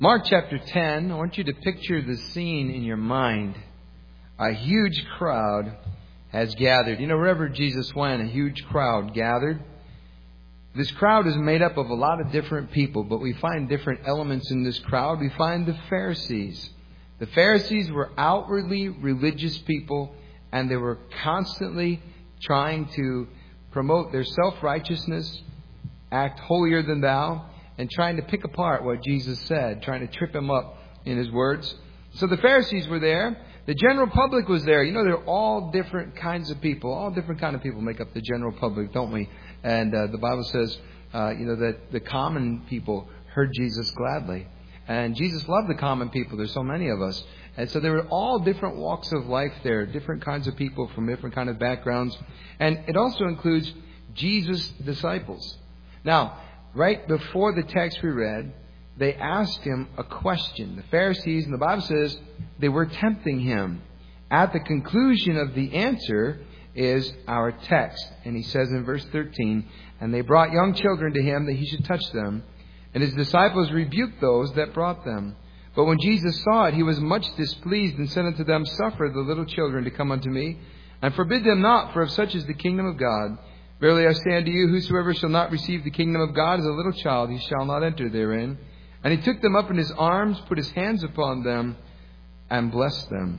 Mark chapter 10, I want you to picture the scene in your mind. A huge crowd has gathered. You know, wherever Jesus went, a huge crowd gathered. This crowd is made up of a lot of different people, but we find different elements in this crowd. We find the Pharisees. The Pharisees were outwardly religious people, and they were constantly trying to promote their self-righteousness, act holier than thou, and trying to pick apart what Jesus said, trying to trip him up in his words. So the Pharisees were there. The general public was there. You know, they're all different kinds of people. All different kind of people make up the general public, don't we? And the Bible says, that the common people heard Jesus gladly. And Jesus loved the common people. There's so many of us. And so there were all different walks of life there, different kinds of people from different kind of backgrounds. And it also includes Jesus' disciples. Now, right before the text we read, they asked him a question. The Pharisees, and the Bible says, they were tempting him. At the conclusion of the answer is our text. And he says in verse 13, "And they brought young children to him that he should touch them. And his disciples rebuked those that brought them. But when Jesus saw it, he was much displeased and said unto them, Suffer the little children to come unto me, and forbid them not, for of such is the kingdom of God. Verily I say unto you, whosoever shall not receive the kingdom of God as a little child, he shall not enter therein. And he took them up in his arms, put his hands upon them, and blessed them."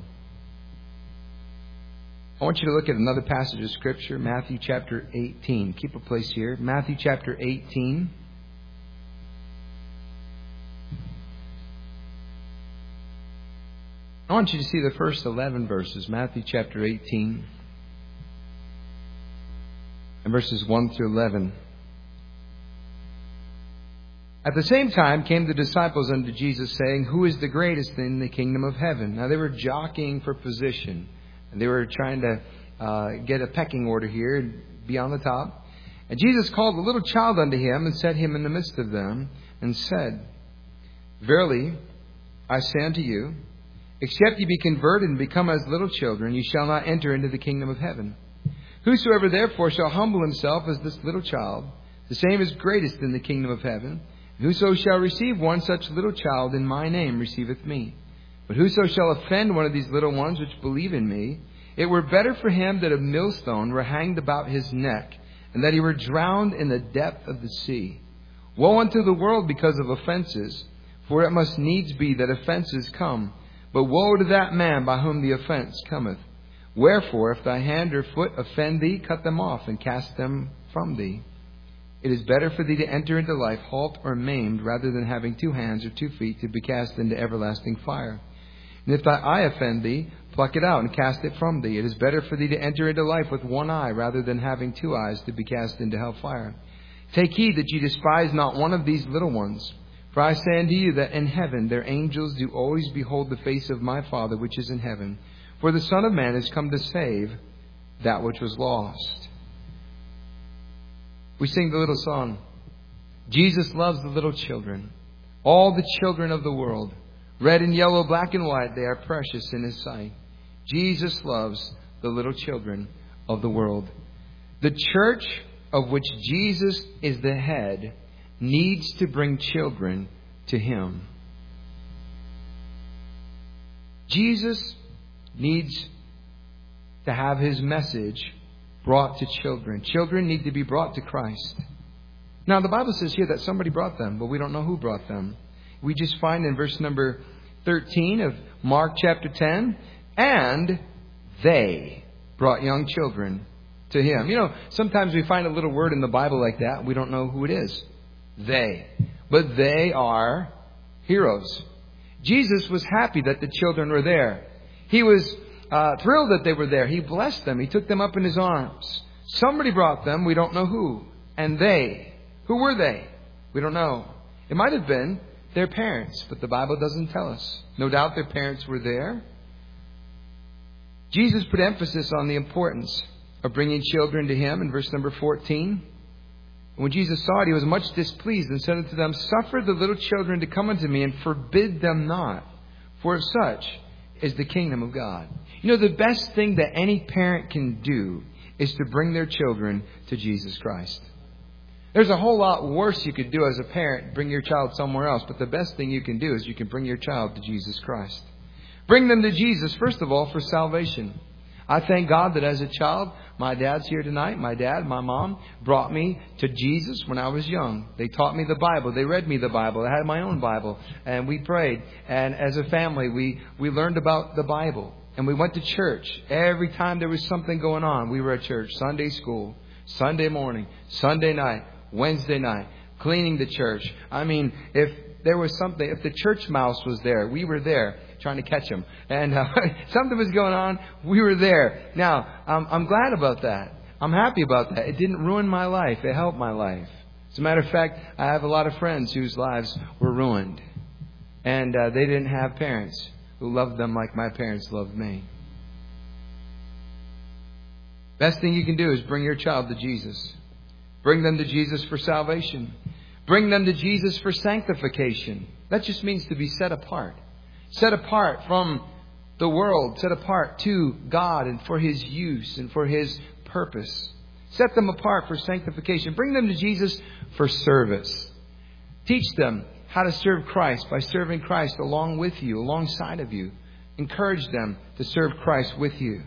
I want you to look at another passage of Scripture, Matthew chapter 18. Keep a place here. Matthew chapter 18. I want you to see the first 11 verses. Matthew chapter 18. And verses 1 through 11. "At the same time came the disciples unto Jesus, saying, Who is the greatest in the kingdom of heaven? Now they were jockeying for position. And they were trying to get a pecking order here and be on the top. And Jesus called a little child unto him and set him in the midst of them and said, Verily, I say unto you, except ye be converted and become as little children, ye shall not enter into the kingdom of heaven. Whosoever therefore shall humble himself as this little child, the same is greatest in the kingdom of heaven. And whoso shall receive one such little child in my name receiveth me. But whoso shall offend one of these little ones which believe in me, it were better for him that a millstone were hanged about his neck, and that he were drowned in the depth of the sea. Woe unto the world because of offenses, for it must needs be that offenses come. But woe to that man by whom the offense cometh. Wherefore, if thy hand or foot offend thee, cut them off and cast them from thee. It is better for thee to enter into life halt or maimed, rather than having 2 hands or 2 feet to be cast into everlasting fire. And if thy eye offend thee, pluck it out and cast it from thee. It is better for thee to enter into life with 1 eye, rather than having 2 eyes to be cast into hell fire. Take heed that ye despise not one of these little ones. For I say unto you that in heaven their angels do always behold the face of my Father which is in heaven. For the Son of Man is come to save that which was lost." We sing the little song, Jesus loves the little children, all the children of the world. Red and yellow, black and white, they are precious in his sight. Jesus loves the little children of the world. The church of which Jesus is the head needs to bring children to him. Jesus needs to have his message brought to children. Children need to be brought to Christ. Now, the Bible says here that somebody brought them, but we don't know who brought them. We just find in verse number 13 of Mark chapter 10, "And they brought young children to him." You know, sometimes we find a little word in the Bible like that. We don't know who it is. They. But they are heroes. Jesus was happy that the children were there. He was thrilled that they were there. He blessed them. He took them up in his arms. Somebody brought them. We don't know who. And they. Who were they? We don't know. It might have been their parents, but the Bible doesn't tell us. No doubt their parents were there. Jesus put emphasis on the importance of bringing children to him in verse number 14. When Jesus saw it, he was much displeased and said unto them, Suffer the little children to come unto me, and forbid them not, for of such is the kingdom of God. You know, the best thing that any parent can do is to bring their children to Jesus Christ. There's a whole lot worse you could do as a parent, bring your child somewhere else. But the best thing you can do is you can bring your child to Jesus Christ. Bring them to Jesus, first of all, for salvation. I thank God that as a child, my dad's here tonight. My dad, my mom brought me to Jesus when I was young. They taught me the Bible. They read me the Bible. I had my own Bible. And we prayed. And as a family, we learned about the Bible. And we went to church. Every time there was something going on, we were at church. Sunday school, Sunday morning, Sunday night, Wednesday night, cleaning the church. I mean, if there was something, if the church mouse was there, we were there trying to catch him. And something was going on, we were there. Now, I'm glad about that. I'm happy about that. It didn't ruin my life. It helped my life. As a matter of fact, I have a lot of friends whose lives were ruined. And they didn't have parents who loved them like my parents loved me. Best thing you can do is bring your child to Jesus. Bring them to Jesus for salvation. Bring them to Jesus for sanctification. That just means to be set apart. Set apart from the world. Set apart to God and for His use and for His purpose. Set them apart for sanctification. Bring them to Jesus for service. Teach them how to serve Christ by serving Christ along with you, alongside of you. Encourage them to serve Christ with you.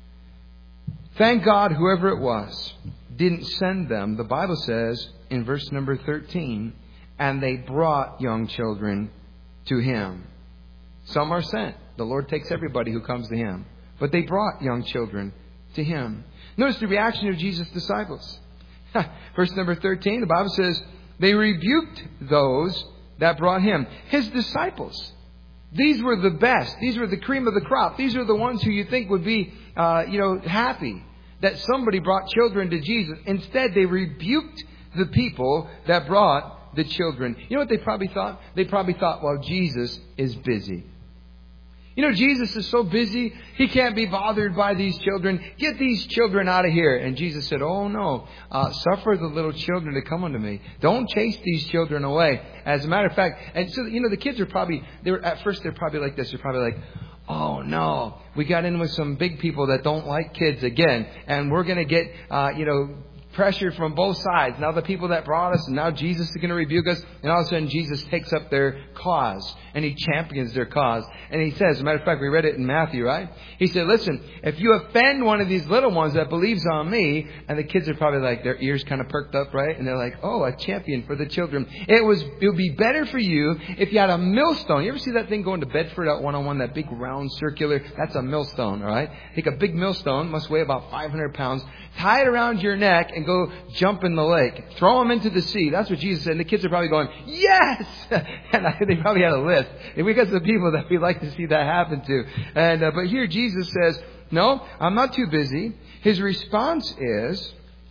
Thank God, whoever it was didn't send them. The Bible says in verse number 13, and they brought young children to Him. Some are sent. The Lord takes everybody who comes to Him. But they brought young children to Him. Notice the reaction of Jesus' disciples. Verse number 13, the Bible says, they rebuked those that brought Him. His disciples. These were the best. These were the cream of the crop. These are the ones who you think would be, happy that somebody brought children to Jesus. Instead, they rebuked the people that brought the children. You know what they probably thought? They probably thought, well, Jesus is busy. You know, Jesus is so busy, He can't be bothered by these children. Get these children out of here. And Jesus said, oh no, suffer the little children to come unto me. Don't chase these children away. As a matter of fact, and so, the kids are probably, at first they're probably like this. They're probably like, oh no, we got in with some big people that don't like kids again. And we're going to get, pressure from both sides. Now the people that brought us, and now Jesus is going to rebuke us. And all of a sudden Jesus takes up their cause and He champions their cause. And He says, as a matter of fact, we read it in Matthew, right? He said, listen, if you offend one of these little ones that believes on me, and the kids are probably like, their ears kind of perked up, right? And they're like, oh, a champion for the children. It would be better for you if you had a millstone. You ever see that thing going to Bedford out 101, that big round circular? That's a millstone, all right? Take a big millstone, must weigh about 500 pounds, tie it around your neck and go jump in the lake. Throw them into the sea. That's what Jesus said. And the kids are probably going, yes! And they probably had a list. And we got some people that we'd like to see that happen to. And but here Jesus says, no, I'm not too busy. His response is,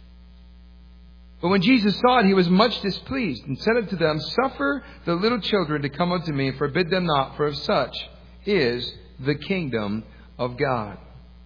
but when Jesus saw it, He was much displeased and said unto them, suffer the little children to come unto me, and forbid them not, for of such is the kingdom of God.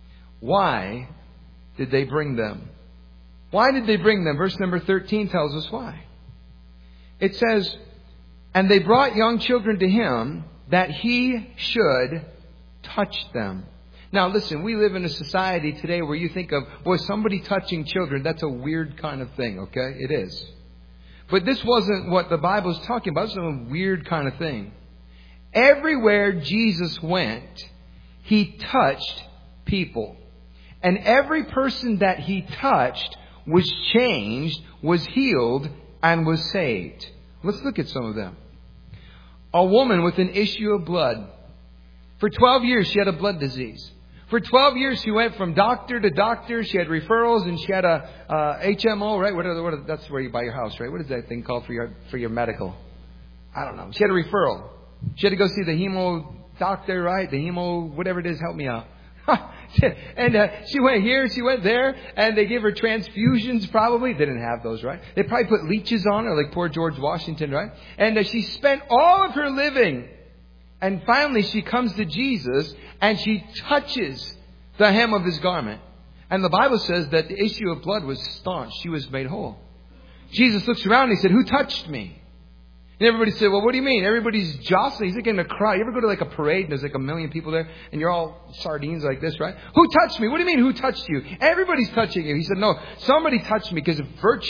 Why did they bring them? Why did they bring them? Verse number 13 tells us why. It says, and they brought young children to Him that He should touch them. Now listen, we live in a society today where you think of, boy, somebody touching children, that's a weird kind of thing, okay? It is. But this wasn't what the Bible is talking about. It's a weird kind of thing. Everywhere Jesus went, He touched people. And every person that He touched was changed, was healed, and was saved. Let's look at some of them. A woman with an issue of blood. For 12 years, she had a blood disease. For 12 years, she went from doctor to doctor. She had referrals, and she had a HMO, right? That's where you buy your house, right? What is that thing called for your medical? I don't know. She had a referral. She had to go see the hemo doctor, right? The hemo, whatever it is, help me out. And she went here, she went there, and they gave her transfusions probably. They didn't have those, right? They probably put leeches on her, like poor George Washington, right? And she spent all of her living. And finally she comes to Jesus, and she touches the hem of His garment. And the Bible says that the issue of blood was staunch. She was made whole. Jesus looks around and He said, who touched me? And everybody said, well, what do you mean? Everybody's jostling. He's like in a crowd. You ever go to like a parade and there's like a million people there and you're all sardines like this, right? Who touched me? What do you mean, who touched you? Everybody's touching you. He said, no, somebody touched me because virtue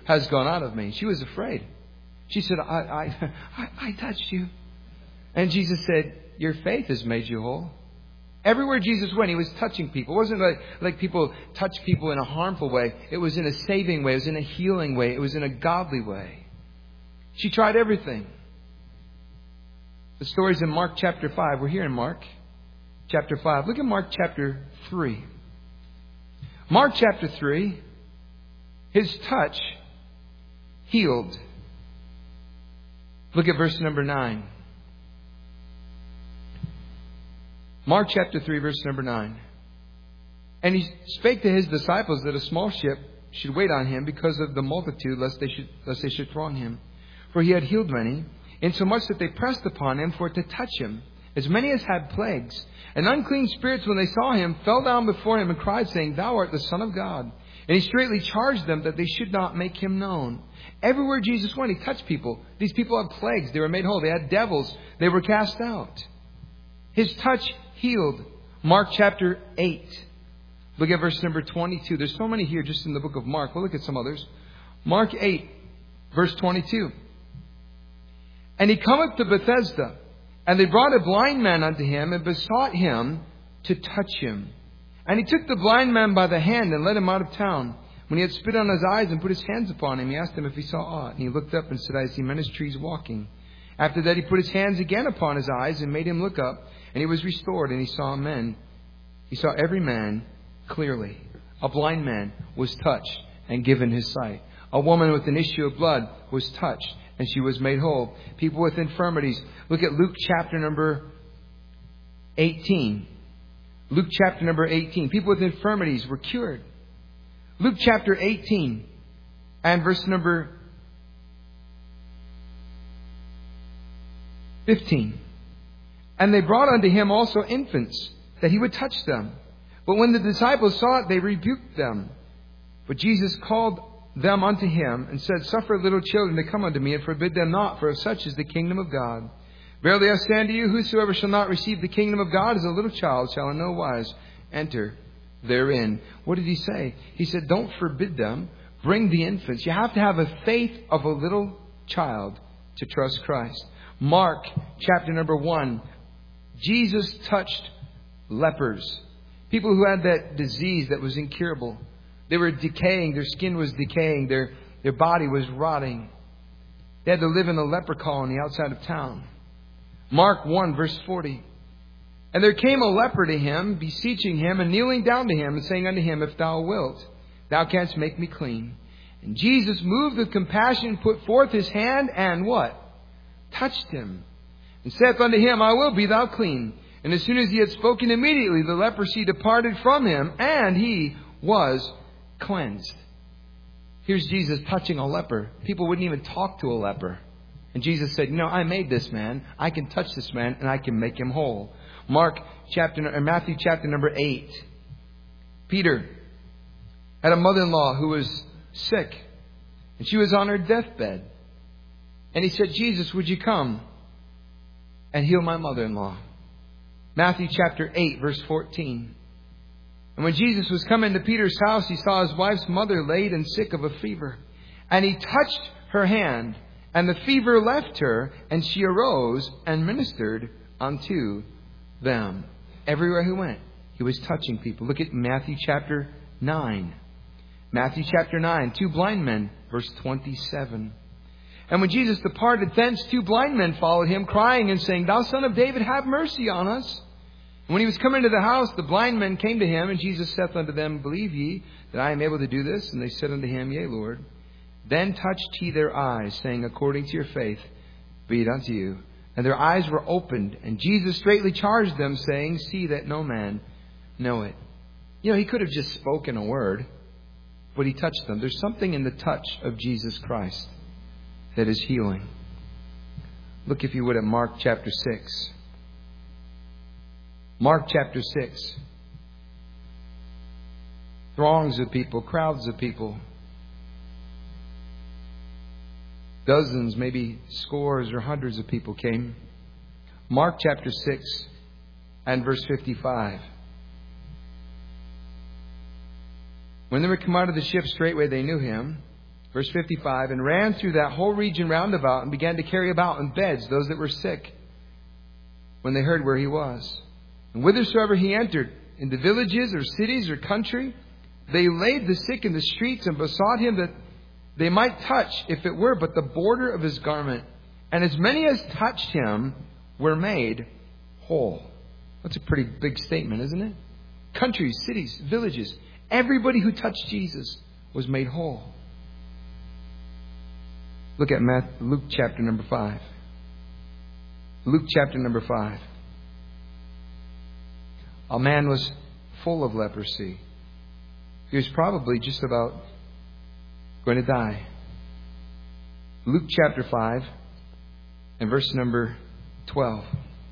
has gone out of me. She was afraid. She said, I touched you. And Jesus said, your faith has made you whole. Everywhere Jesus went, He was touching people. It wasn't like people touch people in a harmful way. It was in a saving way. It was in a healing way. It was in a godly way. She tried everything. The story's in Mark chapter 5. We're here in Mark chapter 5. Look at Mark chapter 3. Mark chapter 3, His touch healed. Look at verse number 9. Mark chapter 3, verse number 9. And He spake to His disciples that a small ship should wait on Him because of the multitude, lest they should throng Him. For He had healed many, insomuch that they pressed upon Him for to touch Him, as many as had plagues. And unclean spirits, when they saw Him, fell down before Him and cried, saying, Thou art the Son of God. And He straightly charged them that they should not make Him known. Everywhere Jesus went, He touched people. These people had plagues. They were made whole. They had devils. They were cast out. His touch healed. Mark chapter 8. Look at verse number 22. There's so many here just in the book of Mark. We'll look at some others. Mark 8, verse 22. And He cometh to Bethesda, and they brought a blind man unto Him, and besought Him to touch Him. And He took the blind man by the hand, and led him out of town. When He had spit on his eyes and put His hands upon him, He asked him if he saw aught. And he looked up and said, I see men as trees walking. After that He put His hands again upon his eyes, and made him look up. And he was restored, and he saw men. He saw every man clearly. A blind man was touched and given his sight. A woman with an issue of blood was touched, and she was made whole. People with infirmities. Look at Luke chapter number 18. Luke chapter number 18. People with infirmities were cured. Luke chapter 18 and verse number 15. And they brought unto Him also infants, that He would touch them. But when the disciples saw it, they rebuked them. But Jesus called them unto Him, and said, Suffer little children to come unto me, and forbid them not, for of such is the kingdom of God. Verily I say unto you, whosoever shall not receive the kingdom of God as a little child shall in no wise enter therein. What did He say? He said, don't forbid them. Bring the infants. You have to have a faith of a little child to trust Christ. Mark chapter number 1. Jesus touched lepers. People who had that disease that was incurable. They were decaying. Their skin was decaying. Their body was rotting. They had to live in a leper colony outside of town. Mark 1 verse 40. And there came a leper to Him, beseeching Him, and kneeling down to Him, and saying unto Him, If thou wilt, thou canst make me clean. And Jesus, moved with compassion, put forth His hand, and what? Touched him. And saith unto him, I will, be thou clean. And as soon as He had spoken, immediately the leprosy departed from him, and he was cleansed. Here's Jesus touching a leper. People wouldn't even talk to a leper. And Jesus said, I made this man. I can touch this man, and I can make him whole. Matthew chapter number 8. Peter had a mother-in-law who was sick, and she was on her deathbed. And he said, Jesus, would you come and heal my mother-in-law? Matthew chapter 8, verse 14. And when Jesus was coming to Peter's house, He saw his wife's mother laid and sick of a fever. And He touched her hand, and the fever left her, and she arose and ministered unto them. Everywhere He went, He was touching people. Look at Matthew chapter 9. Matthew chapter 9, 2 blind men, verse 27. And when Jesus departed thence, 2 blind men followed Him, crying and saying, Thou Son of David, have mercy on us. And when He was come into the house, the blind men came to Him, and Jesus saith unto them, Believe ye that I am able to do this? And they said unto Him, Yea, Lord. Then touched He their eyes, saying, According to your faith be it unto you. And their eyes were opened, and Jesus straightly charged them, saying, See that no man know it. He could have just spoken a word, but He touched them. There's something in the touch of Jesus Christ that is healing. Look, if you would, at Mark chapter 6. Mark chapter 6. Throngs of people, crowds of people. Dozens, maybe scores or hundreds of people came. Mark chapter 6 and verse 55. When they were come out of the ship, straightway they knew Him. Verse 55, and ran through that whole region round about and began to carry about in beds those that were sick when they heard where he was. And whithersoever he entered, into villages or cities or country, they laid the sick in the streets and besought him that they might touch, if it were but the border of his garment. And as many as touched him were made whole. That's a pretty big statement, isn't it? Countries, cities, villages. Everybody who touched Jesus was made whole. Look at Luke chapter number 5. Luke chapter number 5. A man was full of leprosy. He was probably just about going to die. Luke chapter 5 and verse number 12.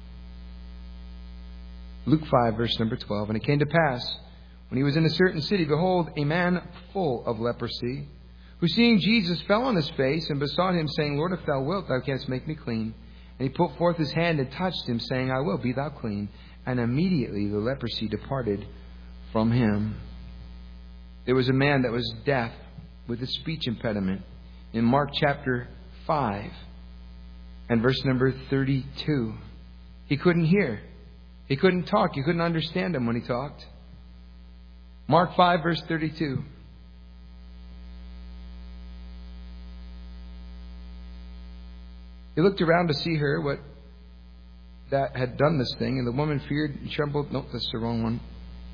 Luke 5 verse number 12. And it came to pass, when he was in a certain city, behold, a man full of leprosy, who seeing Jesus fell on his face and besought him, saying, Lord, if thou wilt, thou canst make me clean. And he put forth his hand and touched him, saying, I will, be thou clean. And immediately the leprosy departed from him. There was a man that was deaf with a speech impediment in Mark chapter 5 and verse number 32. He couldn't hear. He couldn't talk. You couldn't understand him when he talked. Mark 5 verse 32. He looked around to see her, what that had done this thing, and the woman feared and trembled. Nope, that's the wrong one.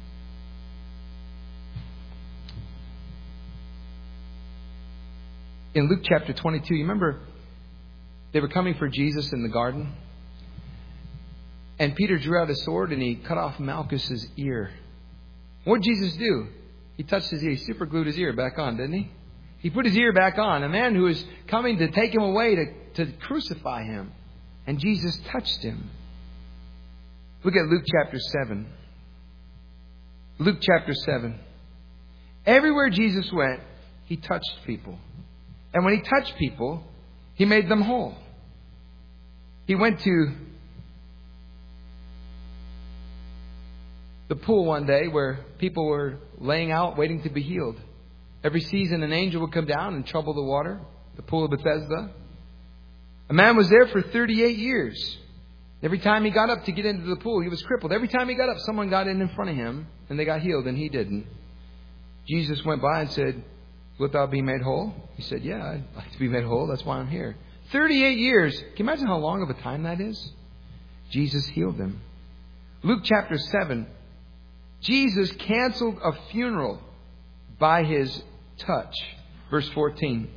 In Luke chapter 22, you remember they were coming for Jesus in the garden? And Peter drew out a sword and he cut off Malchus's ear. What did Jesus do? He touched his ear. He super glued his ear back on, didn't he? He put his ear back on. A man who was coming to take him away to crucify him. And Jesus touched him. Look at Luke chapter 7. Luke chapter 7. Everywhere Jesus went, he touched people. And when he touched people, he made them whole. He went to the pool one day where people were laying out waiting to be healed. Every season an angel would come down and trouble the water, the pool of Bethesda. A man was there for 38 years. Every time he got up to get into the pool, he was crippled. Every time he got up, someone got in front of him and they got healed and he didn't. Jesus went by and said, wilt thou be made whole? He said, yeah, I'd like to be made whole. That's why I'm here. 38 years. Can you imagine how long of a time that is? Jesus healed them. Luke chapter 7. Jesus canceled a funeral by his touch. Verse 14.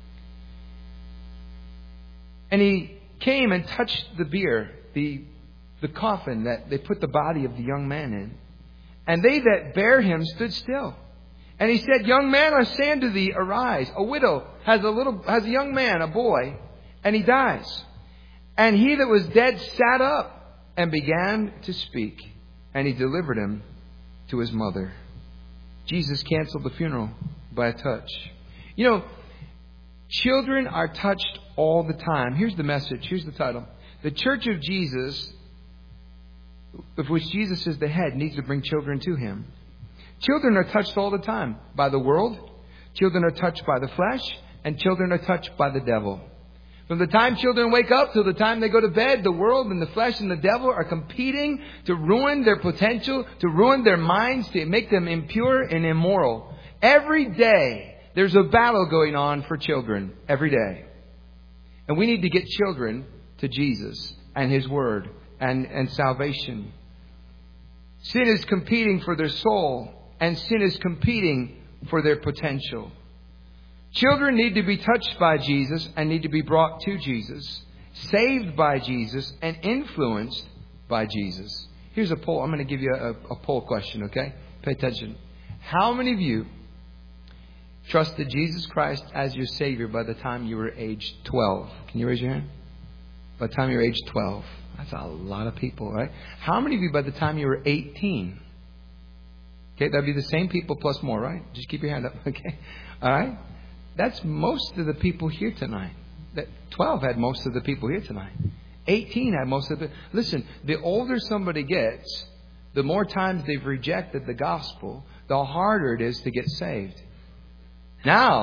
And he came and touched the bier, the coffin that they put the body of the young man in. And they that bare him stood still. And he said, young man, I say unto thee, arise. A widow has a young man, a boy, and he dies. And he that was dead sat up and began to speak. And he delivered him to his mother. Jesus canceled the funeral by a touch. You know, children are touched all the time. Here's the message. Here's the title. The Church of Jesus, of which Jesus is the head, needs to bring children to him. Children are touched all the time by the world. Children are touched by the flesh. And children are touched by the devil. From the time children wake up till the time they go to bed, the world and the flesh and the devil are competing to ruin their potential, to ruin their minds, to make them impure and immoral. Every day, there's a battle going on for children. Every day. And we need to get children to Jesus and His Word and salvation. Sin is competing for their soul, and sin is competing for their potential. Children need to be touched by Jesus and need to be brought to Jesus, saved by Jesus, and influenced by Jesus. Here's a poll. I'm going to give you a poll question, okay? Pay attention. How many of you trusted Jesus Christ as your Savior by the time you were age 12? Can you raise your hand? By the time you were age 12. That's a lot of people, right? How many of you by the time you were 18? Okay, that'd be the same people plus more, right? Just keep your hand up, okay? All right? That's most of the people here tonight. That 12 had most of the people here tonight. 18 had most of the... Listen, the older somebody gets, the more times they've rejected the gospel, the harder it is to get saved. Now,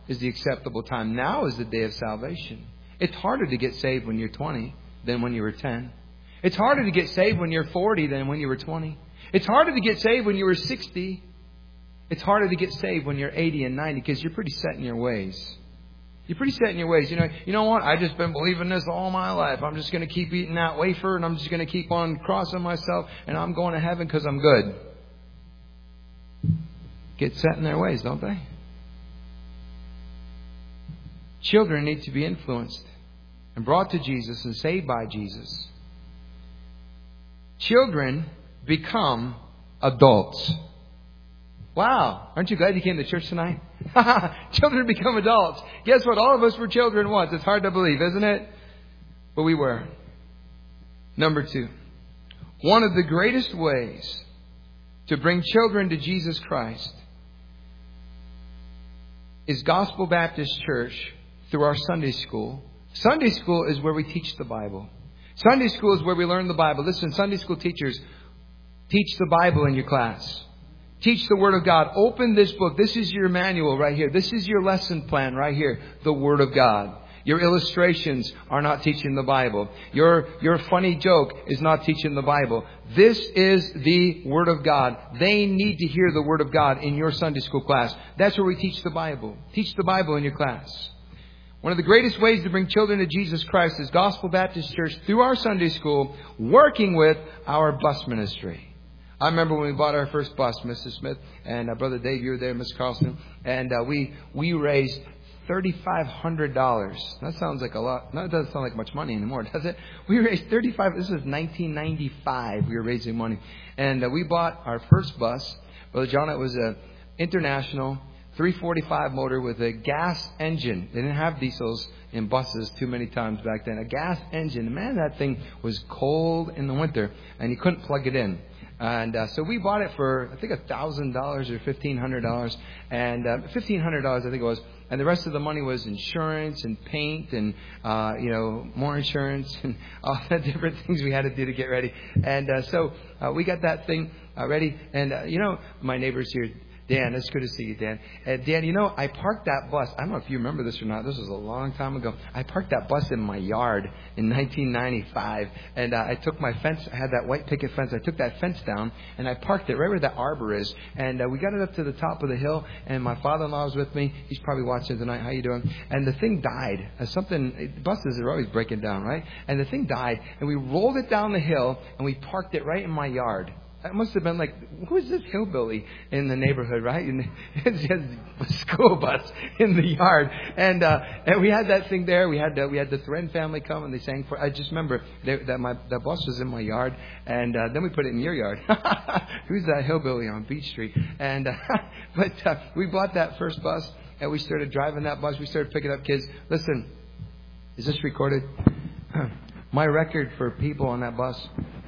is the acceptable time. Now is the day of salvation. It's harder to get saved when you're 20 than when you were 10. It's harder to get saved when you're 40 than when you were 20. It's harder to get saved when you were 60. It's harder to get saved when you're 80 and 90 because you're pretty set in your ways. You're pretty set in your ways. You know what? I've just been believing this all my life. I'm just going to keep eating that wafer and I'm just going to keep on crossing myself and I'm going to heaven because I'm good. Get set in their ways, don't they? Children need to be influenced and brought to Jesus and saved by Jesus. Children become adults. Wow. Aren't you glad you came to church tonight? Children become adults. Guess what? All of us were children once. It's hard to believe, isn't it? But we were. Number 2. One of the greatest ways to bring children to Jesus Christ is Gospel Baptist Church through our Sunday school. Sunday school is where we teach the Bible. Sunday school is where we learn the Bible. Listen, Sunday school teachers, teach the Bible in your class. Teach the Word of God. Open this book. This is your manual right here. This is your lesson plan right here. The Word of God. Your illustrations are not teaching the Bible. Your funny joke is not teaching the Bible. This is the Word of God. They need to hear the Word of God in your Sunday school class. That's where we teach the Bible. Teach the Bible in your class. One of the greatest ways to bring children to Jesus Christ is Gospel Baptist Church through our Sunday school, working with our bus ministry. I remember when we bought our first bus, Mrs. Smith and Brother Dave, you were there, Miss Carlson, and we raised $3,500. That sounds like a lot. No, it doesn't sound like much money anymore, does it? We raised $35. This is 1995. We were raising money, and we bought our first bus. Brother John, it was a international 345 motor with a gas engine. They didn't have diesels in buses too many times back then. A gas engine. Man, that thing was cold in the winter, and you couldn't plug it in. And so we bought it for, I think, $1,000 or $1,500. And $1,500, I think it was. And the rest of the money was insurance and paint and, more insurance and all the different things we had to do to get ready. And so we got that thing ready. And, my neighbors here, Dan, it's good to see you, Dan. Dan, I parked that bus. I don't know if you remember this or not. This was a long time ago. I parked that bus in my yard in 1995. And I took my fence. I had that white picket fence. I took that fence down and I parked it right where that arbor is. And we got it up to the top of the hill. And my father-in-law was with me. He's probably watching tonight. How you doing? And the thing died. Buses are always breaking down, right? And the thing died. And we rolled it down the hill and we parked it right in my yard. It must have been like, who is this hillbilly in the neighborhood, right? And it's just a school bus in the yard, and we had that thing there. We had the Thren family come and they sang for. I just remember that bus was in my yard, and then we put it in your yard. Who's that hillbilly on Beach Street? And but we bought that first bus and we started driving that bus. We started picking up kids. Listen, is this recorded? My record for people on that bus.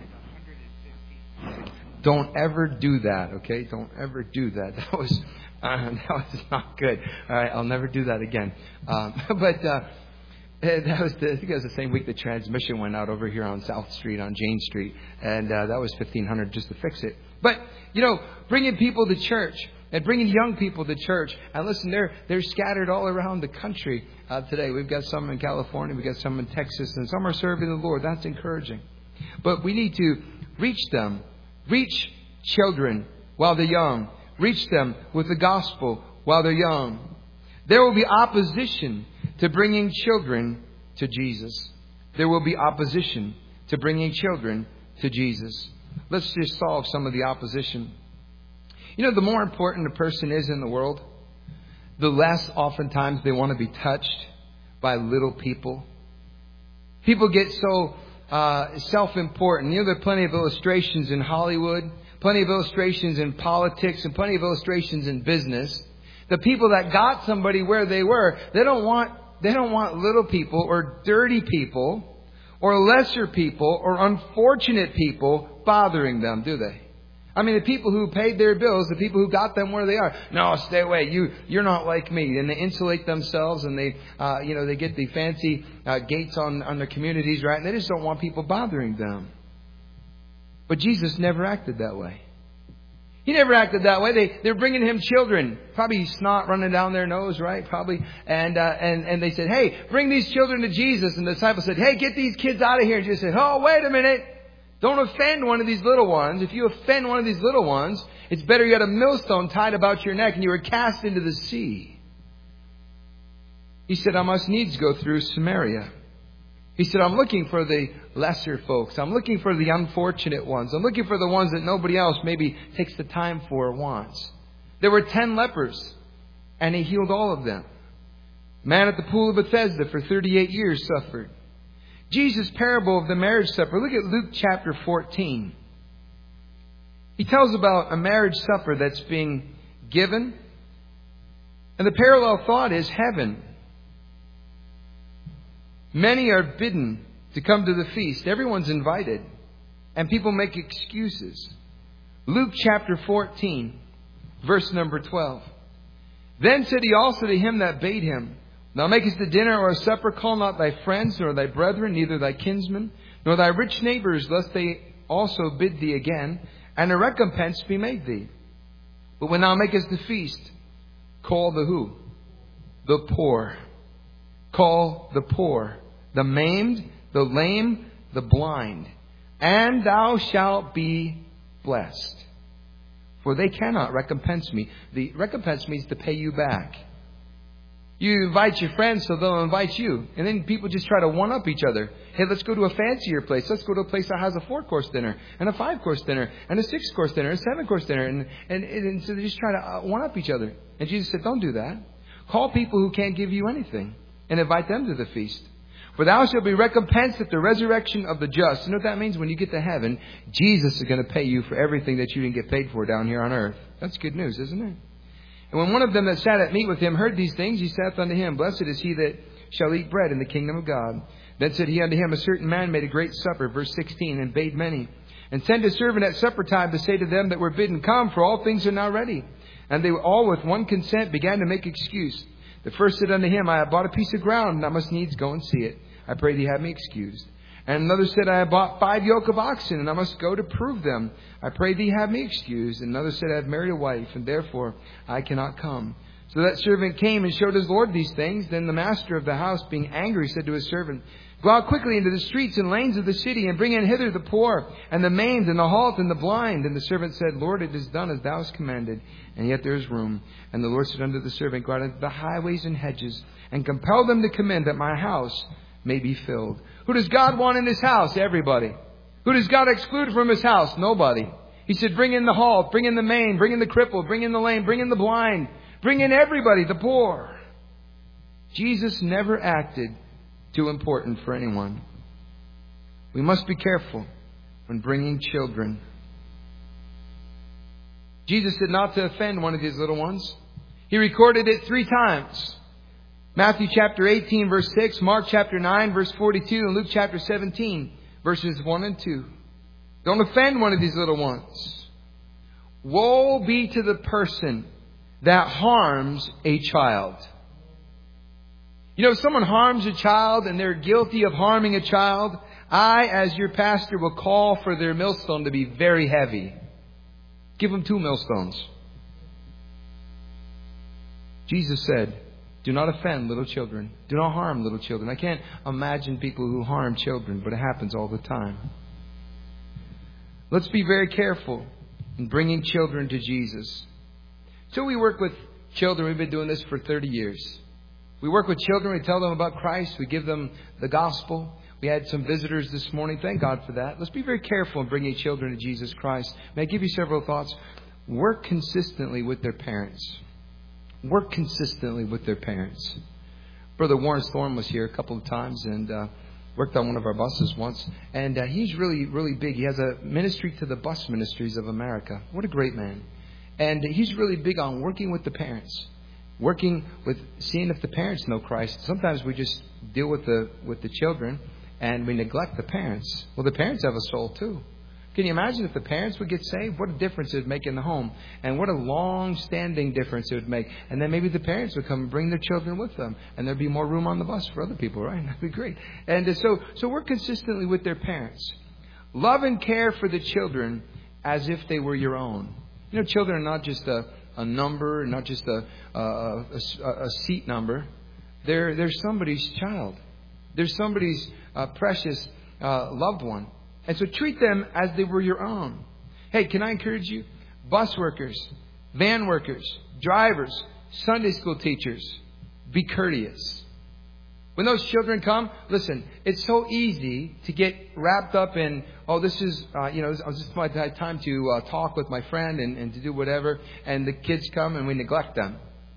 Don't ever do that, okay? Don't ever do that. That was not good. All right, I'll never do that again. But that was I think it was the same week the transmission went out over here on South Street, on Jane Street, and that was $1,500 just to fix it. But bringing people to church and bringing young people to church, and listen, they're scattered all around the country today. We've got some in California, we've got some in Texas, and some are serving the Lord. That's encouraging. But we need to reach them. Reach children while they're young. Reach them with the gospel while they're young. There will be opposition to bringing children to Jesus. There will be opposition to bringing children to Jesus. Let's just solve some of the opposition. The more important a person is in the world, the less oftentimes they want to be touched by little people. People get so self-important. There are plenty of illustrations in Hollywood, plenty of illustrations in politics, and plenty of illustrations in business. The people that got somebody where they were, they don't want little people or dirty people or lesser people or unfortunate people bothering them, do they? I mean, the people who paid their bills, the people who got them where they are. No, stay away. You're not like me. And they insulate themselves, and they get the fancy gates on their communities, right? And they just don't want people bothering them. But Jesus never acted that way. He never acted that way. They're bringing him children, probably snot running down their nose, right? Probably. And they said, hey, bring these children to Jesus. And the disciples said, hey, get these kids out of here. And Jesus said, oh, wait a minute. Don't offend one of these little ones. If you offend one of these little ones, it's better you had a millstone tied about your neck and you were cast into the sea. He said, I must needs go through Samaria. He said, I'm looking for the lesser folks. I'm looking for the unfortunate ones. I'm looking for the ones that nobody else maybe takes the time for or wants. There were 10 lepers, and He healed all of them. Man at the pool of Bethesda for 38 years suffered. Jesus' parable of the marriage supper. Look at Luke chapter 14. He tells about a marriage supper that's being given. And the parallel thought is heaven. Many are bidden to come to the feast. Everyone's invited. And people make excuses. Luke chapter 14, verse number 12. Then said He also to him that bade him, Thou makest a dinner or a supper, call not thy friends, nor thy brethren, neither thy kinsmen, nor thy rich neighbors, lest they also bid thee again, and a recompense be made thee. But when thou makest the feast, call the who? The poor. Call the poor, the maimed, the lame, the blind, and thou shalt be blessed. For they cannot recompense me. The recompense means to pay you back. You invite your friends, so they'll invite you. And then people just try to one-up each other. Hey, let's go to a fancier place. Let's go to a place that has a 4-course dinner, and a 5-course dinner, and a 6-course dinner, and a 7-course dinner. And so they just try to one-up each other. And Jesus said, don't do that. Call people who can't give you anything and invite them to the feast. For thou shalt be recompensed at the resurrection of the just. You know what that means? When you get to heaven, Jesus is going to pay you for everything that you didn't get paid for down here on earth. That's good news, isn't it? And when one of them that sat at meat with him heard these things, he saith unto him, Blessed is he that shall eat bread in the kingdom of God. Then said he unto him, A certain man made a great supper, verse 16, and bade many. And sent his servant at supper time to say to them that were bidden, Come, for all things are now ready. And they all with one consent began to make excuse. The first said unto him, I have bought a piece of ground, and I must needs go and see it. I pray thee have me excused. And another said, I have bought 5 yoke of oxen, and I must go to prove them. I pray thee have me excused. And another said, I have married a wife, and therefore I cannot come. So that servant came and showed his lord these things. Then the master of the house, being angry, said to his servant, Go out quickly into the streets and lanes of the city, and bring in hither the poor, and the maimed, and the halt, and the blind. And the servant said, Lord, it is done as thou hast commanded, and yet there is room. And the Lord said unto the servant, Go out into the highways and hedges, and compel them to come in, that my house may be filled. Who does God want in His house? Everybody. Who does God exclude from His house? Nobody. He said, bring in the halt, bring in the maimed, bring in the crippled, bring in the lame, bring in the blind, bring in everybody, the poor. Jesus never acted too important for anyone. We must be careful when bringing children. Jesus said not to offend one of these little ones. He recorded it 3 times. Matthew chapter 18, verse 6, Mark chapter 9, verse 42, and Luke chapter 17, verses 1 and 2. Don't offend one of these little ones. Woe be to the person that harms a child. You know, if someone harms a child and they're guilty of harming a child, I, as your pastor, will call for their millstone to be very heavy. Give them 2 millstones. Jesus said, do not offend little children. Do not harm little children. I can't imagine people who harm children, but it happens all the time. Let's be very careful in bringing children to Jesus. So we work with children. We've been doing this for 30 years. We work with children. We tell them about Christ. We give them the gospel. We had some visitors this morning. Thank God for that. Let's be very careful in bringing children to Jesus Christ. May I give you several thoughts? Work consistently with their parents. Work consistently with their parents. Brother Warren Storm was here a couple of times and worked on one of our buses once. And he's really, really big. He has a ministry to the Bus Ministries of America. What a great man. And he's really big on working with the parents. Working with seeing if the parents know Christ. Sometimes we just deal with the children and we neglect the parents. Well, the parents have a soul too. Can you imagine if the parents would get saved? What a difference it would make in the home. And what a long-standing difference it would make. And then maybe the parents would come and bring their children with them. And there'd be more room on the bus for other people, right? That'd be great. And so work consistently with their parents. Love and care for the children as if they were your own. You know, children are not just a number, not just a seat number. They're somebody's child. They're somebody's precious loved one. And so treat them as they were your own. Hey, can I encourage you? Bus workers, van workers, drivers, Sunday school teachers, be courteous. When those children come, listen, it's so easy to get wrapped up in, this is, this is my time to talk with my friend and to do whatever. And the kids come and we neglect them.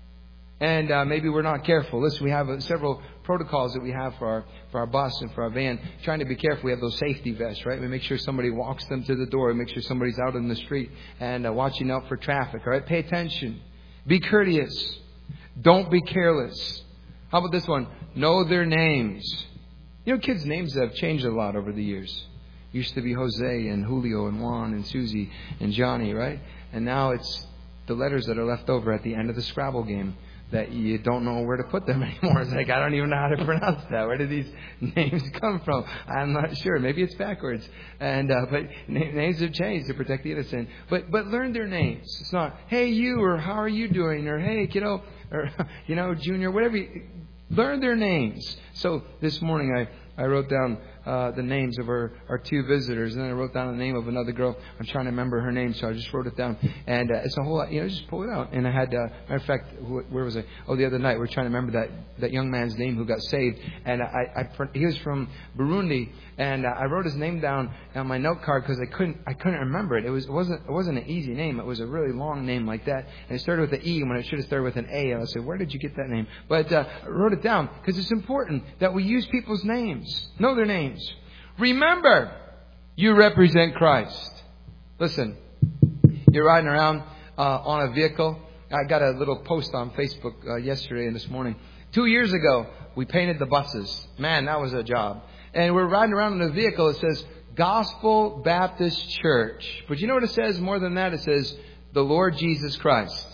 And maybe we're not careful. Listen, we have several protocols that we have for our bus and for our van. Trying to be careful. We have those safety vests, right? We make sure somebody walks them to the door. We make sure somebody's out in the street and watching out for traffic. All right? Pay attention. Be courteous. Don't be careless. How about this one? Know their names. You know, kids' names have changed a lot over the years. Used to be Jose and Julio and Juan and Susie and Johnny, right? And now it's the letters that are left over at the end of the Scrabble game that you don't know where to put them anymore. It's like, I don't even know how to pronounce that. Where did these names come from? I'm not sure. Maybe it's backwards. And but names have changed to protect the innocent. But learn their names. It's not, hey, you, or how are you doing? Or, hey, kiddo, or, junior, whatever. Learn their names. So this morning I wrote down the names of our two visitors, and then I wrote down the name of another girl. I'm trying to remember her name, so I just wrote it down. And it's a whole lot, just pull it out. And I had, matter of fact, where was I? Oh, the other night we were trying to remember that young man's name who got saved. And he was from Burundi, and I wrote his name down on my note card because I couldn't remember it. It wasn't an easy name. It was a really long name like that, and it started with an E when it should have started with an A. And I said, where did you get that name? But I wrote it down because it's important that we use people's names, know their names. Remember, you represent Christ. Listen, you're riding around on a vehicle. I got a little post on Facebook yesterday and this morning. 2 years ago, we painted the buses. Man, that was a job. And we're riding around in a vehicle that says Gospel Baptist Church. But you know what it says more than that? It says the Lord Jesus Christ.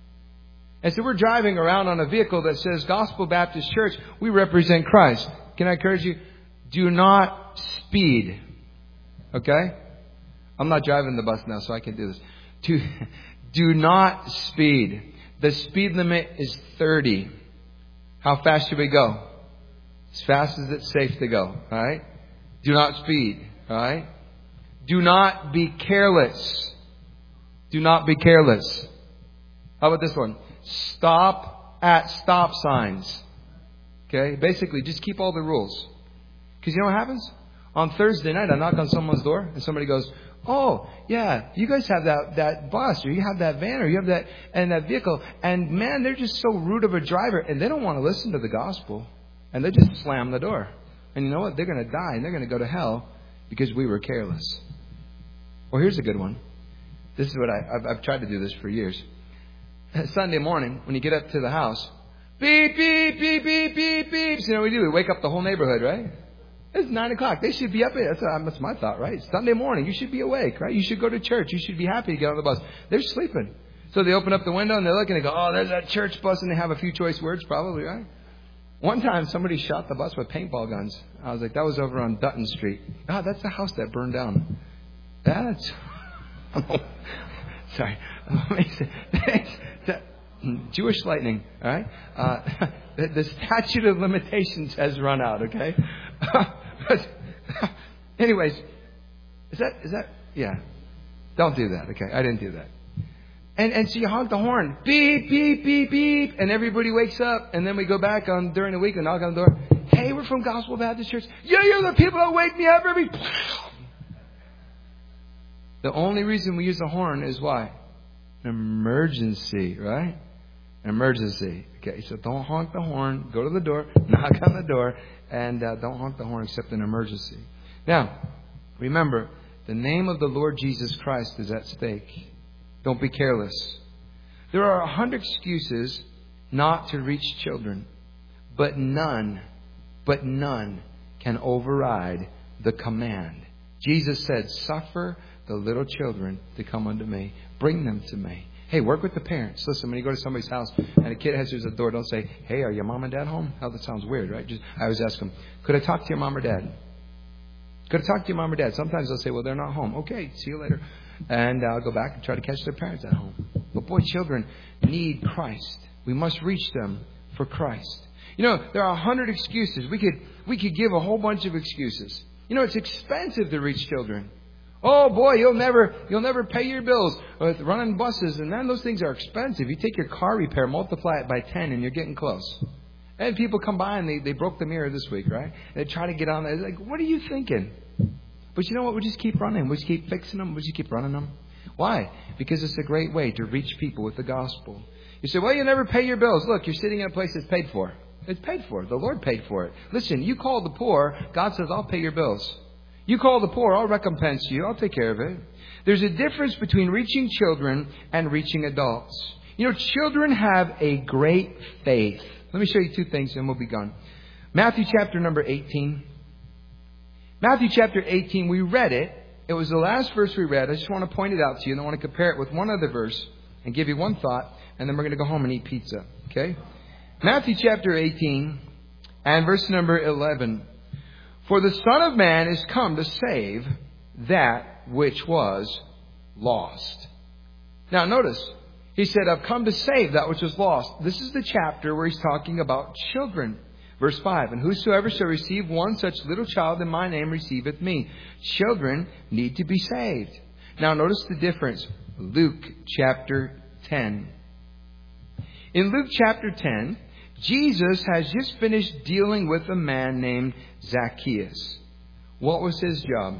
And so we're driving around on a vehicle that says Gospel Baptist Church. We represent Christ. Can I encourage you? Do not speed. Okay? I'm not driving the bus now, so I can do this. Do not speed. The speed limit is 30. How fast should we go? As fast as it's safe to go. All right? Do not speed. All right? Do not be careless. Do not be careless. How about this one? Stop at stop signs. Okay? Basically, just keep all the rules. Because you know what happens? On Thursday night, I knock on someone's door and somebody goes, oh, yeah, you guys have that bus, or you have that van, or you have that vehicle. And man, they're just so rude of a driver, and they don't want to listen to the gospel. And they just slam the door. And you know what? They're going to die, and they're going to go to hell because we were careless. Well, here's a good one. This is what I've tried to do this for years. Sunday morning, when you get up to the house, beep, beep, beep, beep, beep, beep. So you know what we do? We wake up the whole neighborhood, right? It's 9 o'clock. They should be up. That's my thought, right? Sunday morning, you should be awake, right? You should go to church. You should be happy to get on the bus. They're sleeping. So they open up the window and they're looking and they go, oh, there's that church bus. And they have a few choice words probably, right? One time somebody shot the bus with paintball guns. I was like, that was over on Dutton Street. Oh, that's the house that burned down. That's... Sorry. Jewish lightning, all right? The statute of limitations has run out, okay? Anyways, is that? Yeah. Don't do that, okay? I didn't do that. And so you honk the horn. Beep, beep, beep, beep. And everybody wakes up. And then we go back during the week and knock on the door. Hey, we're from Gospel Baptist Church. Yeah, you're the people that wake me up every... The only reason we use a horn is why? An emergency, right? An emergency. Okay, so don't honk the horn. Go to the door, knock on the door, and don't honk the horn except in emergency. Now, remember, the name of the Lord Jesus Christ is at stake. Don't be careless. There are 100 excuses not to reach children, but none can override the command. Jesus said, suffer the little children to come unto me. Bring them to me. Hey, work with the parents. Listen, when you go to somebody's house and a kid answers the door, don't say, hey, are your mom and dad home? Oh, that sounds weird, right? I always ask them, could I talk to your mom or dad? Go to talk to your mom or dad. Sometimes they'll say, well, they're not home. Okay, see you later. And I'll go back and try to catch their parents at home. But boy, children need Christ. We must reach them for Christ. You know, there are 100 excuses. We could give a whole bunch of excuses. You know, it's expensive to reach children. Oh boy, you'll never pay your bills with running buses, and man, those things are expensive. You take your car repair, multiply it by 10, and you're getting close. And people come by and they broke the mirror this week, right? They try to get on there. It's like, what are you thinking? But you know what? We just keep running. We just keep fixing them. We just keep running them. Why? Because it's a great way to reach people with the gospel. You say, well, you never pay your bills. Look, you're sitting in a place that's paid for. It's paid for. The Lord paid for it. Listen, you call the poor, God says, I'll pay your bills. You call the poor, I'll recompense you. I'll take care of it. There's a difference between reaching children and reaching adults. You know, children have a great faith. Let me show you two things and we'll be gone. Matthew chapter number 18. Matthew chapter 18, we read it. It was the last verse we read. I just want to point it out to you, and I want to compare it with one other verse and give you one thought, and then we're going to go home and eat pizza. Okay? Matthew chapter 18 and verse number 11. For the Son of Man is come to save that which was lost. Now notice, he said, I've come to save that which was lost. This is the chapter where he's talking about children. Verse 5, and whosoever shall receive one such little child in my name receiveth me. Children need to be saved. Now notice the difference. Luke chapter 10. In Luke chapter 10, Jesus has just finished dealing with a man named Zacchaeus. What was his job?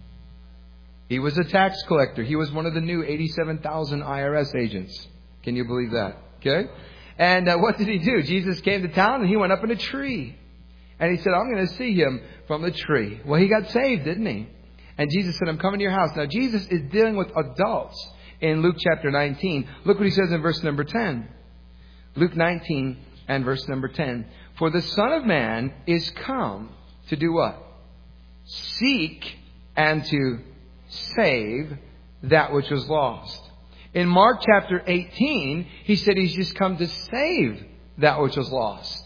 He was a tax collector. He was one of the new 87,000 IRS agents. Can you believe that? Okay? And what did he do? Jesus came to town and he went up in a tree. And he said, I'm going to see him from the tree. Well, he got saved, didn't he? And Jesus said, I'm coming to your house. Now, Jesus is dealing with adults in Luke chapter 19. Look what he says in verse number 10. Luke 19 and verse number 10. For the Son of Man is come to do what? Seek and to save that which was lost. In Mark chapter 18, he said he's just come to save that which was lost.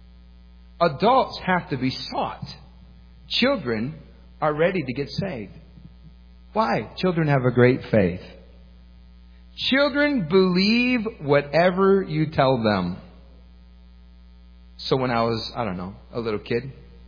Adults have to be sought. Children are ready to get saved. Why? Children have a great faith. Children believe whatever you tell them. So when I was, a little kid,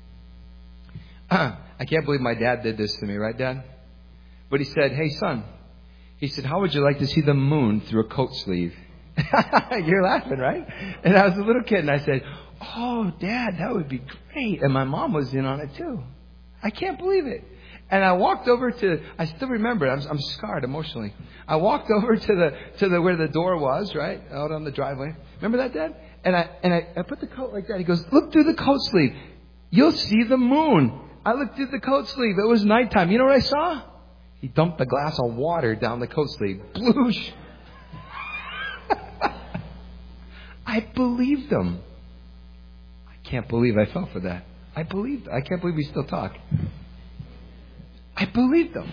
I can't believe my dad did this to me, right, Dad? But he said, hey, son, he said, how would you like to see the moon through a coat sleeve? You're laughing, right? And I was a little kid and I said, oh, Dad, that would be great. And my mom was in on it too. I can't believe it. And I walked over to, I still remember, I'm scarred emotionally. I walked over to the where the door was, right? Out on the driveway. Remember that, Dad? And I put the coat like that. He goes, look through the coat sleeve. You'll see the moon. I looked through the coat sleeve. It was nighttime. You know what I saw? He dumped a glass of water down the coat sleeve. Bloosh. I believed him. I can't believe I fell for that. I can't believe we still talk. I believed them.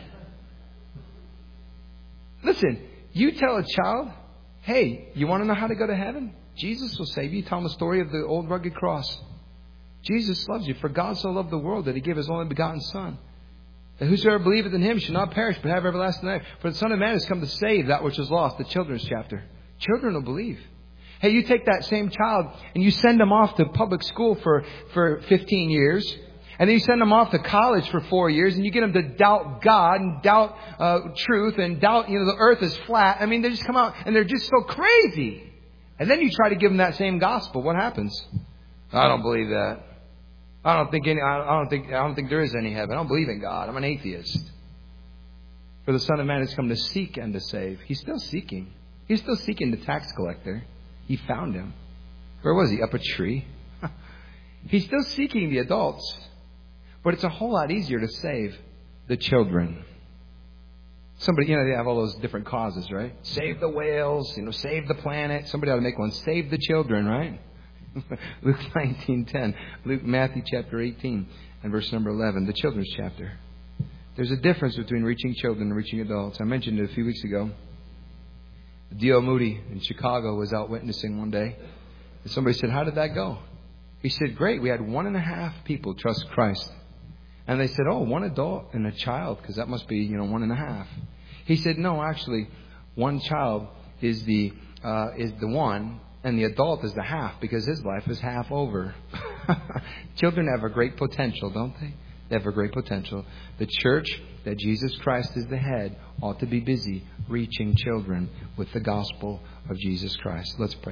Listen, you tell a child, hey, you want to know how to go to heaven? Jesus will save you. Tell them the story of the old rugged cross. Jesus loves you. For God so loved the world that he gave his only begotten Son. That whosoever believeth in him shall not perish but have everlasting life. For the Son of Man has come to save that which was lost. The children's chapter. Children will believe. Hey, you take that same child and you send them off to public school for 15 years. And then you send them off to college for 4 years and you get them to doubt God and doubt truth and doubt, the earth is flat. I mean, they just come out and they're just so crazy. And then you try to give them that same gospel. What happens? I don't believe that. I don't think there is any heaven. I don't believe in God. I'm an atheist. For the Son of Man has come to seek and to save. He's still seeking. He's still seeking the tax collector. He found him. Where was he? Up a tree. He's still seeking the adults. But it's a whole lot easier to save the children. Somebody, they have all those different causes, right? Save the whales, save the planet. Somebody ought to make one. Save the children, right? Luke 19:10. Matthew chapter 18 and verse number 11. The children's chapter. There's a difference between reaching children and reaching adults. I mentioned it a few weeks ago. D.L. Moody in Chicago was out witnessing one day. And somebody said, how did that go? He said, great. We had 1.5 people trust Christ. And they said, oh, one adult and a child, because that must be, 1.5. He said, no, actually, one child is the one, and the adult is the half, because his life is half over. Children have a great potential, don't they? They have a great potential. The church, that Jesus Christ is the head, ought to be busy reaching children with the gospel of Jesus Christ. Let's pray.